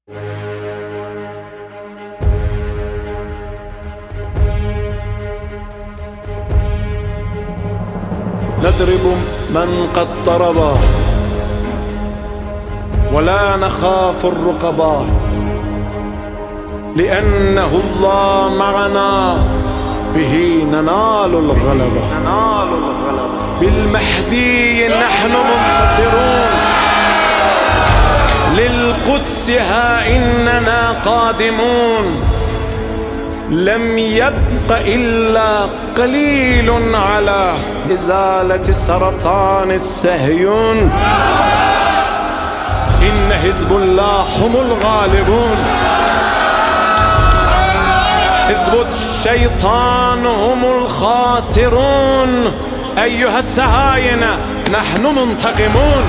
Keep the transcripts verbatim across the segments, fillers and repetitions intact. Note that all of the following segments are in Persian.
نضرب من قد ضرب ولا نخاف الرقبا، لأنه الله معنا به ننال الغلبة. بالمهدي نحن منتصرون، للقدس ها إننا قادمون. لم يبق إلا قليل على إزالة سرطان الصهيون. إن حزب الله هم الغالبون، حزب الشيطان هم الخاسرون. أيها السهاينة نحن منتقمون.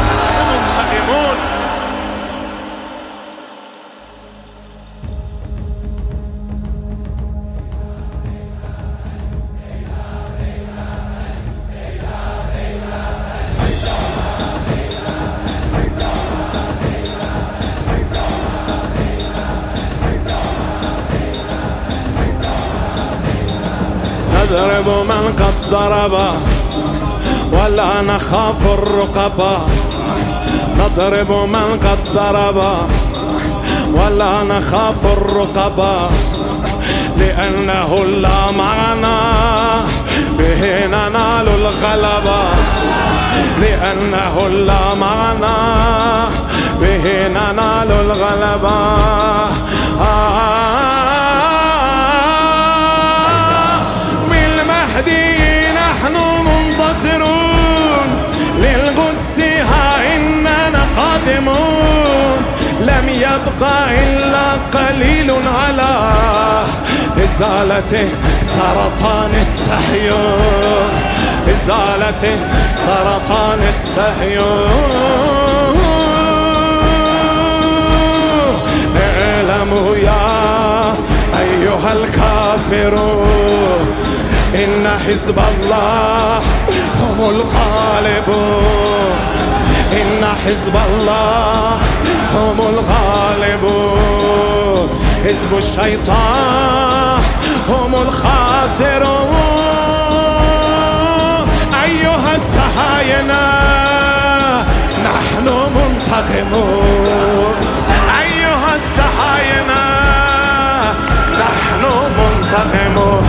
نضرب من قد ضرب ولا نخاف الرقبا، نضرب من قد ضرب ولا نخاف الرقبا، لأنه الله معنا به ننال الغلبة. لأنه الله معنا به ننال الغلبة. آه نحن منتصرون، للقدس ها إننا قادمون. لم يبقى إلا قليل على إزالة سرطان الصهيون، إزالة سرطان الصهيون. اعلموا يا أيها الكافرون إن حزب الله هم الغالبون. إن حزب الله هم الغالبون. حزب الشيطان هم الخاسرون. أيها السهاينة نحن منتقمون. أيها السهاينة نحن منتقمون.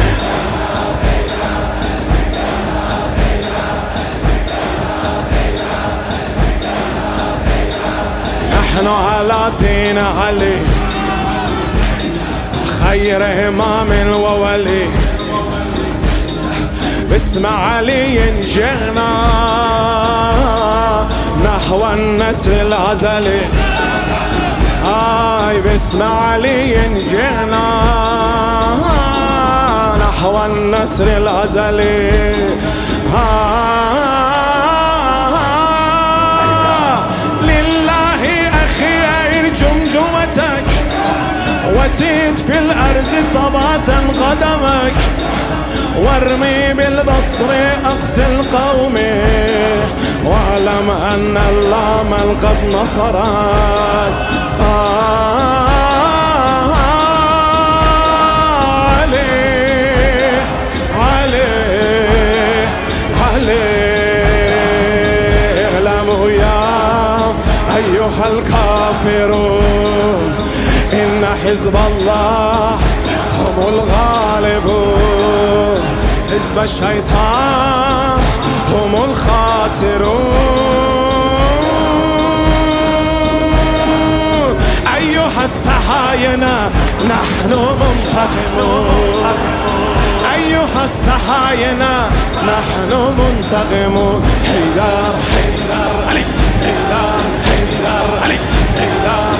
نحن على دين علي خير إمام وولي، باسم علي جئنا نحو النسر الأزلي. آي باسم علي جئنا نحو النسر الأزلي. آه وتيت في الأرض صباة قدمك، وارمي بالبصر أقصى القوم، واعلم أن الله من قد نصرك. آه عليه عليه عليه. اعلموا يا أيها الكافرون إن حزب الله هم الغالبون. حزب الشيطان هم الخاسرون. أيها السهاينة نحن منتقمون. أيها السهاينة نحن منتقمون. حيدر حيدر علي، حيدر حيدر علي، حيدر